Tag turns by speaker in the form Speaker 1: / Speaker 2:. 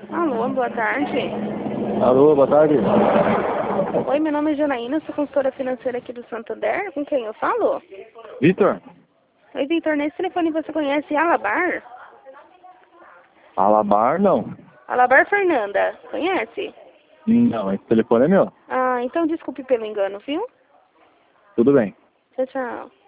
Speaker 1: Alô, boa tarde.
Speaker 2: Alô, boa tarde.
Speaker 1: Oi, meu nome é Janaína, sou consultora financeira aqui do Santander. Com quem eu falo?
Speaker 2: Vitor?
Speaker 1: Oi, Vitor, nesse telefone você conhece Alabar?
Speaker 2: Alabar, não.
Speaker 1: Alabar Fernanda, conhece?
Speaker 2: Não, esse telefone é meu.
Speaker 1: Ah, então desculpe pelo engano, viu?
Speaker 2: Tudo bem.
Speaker 1: Tchau, tchau.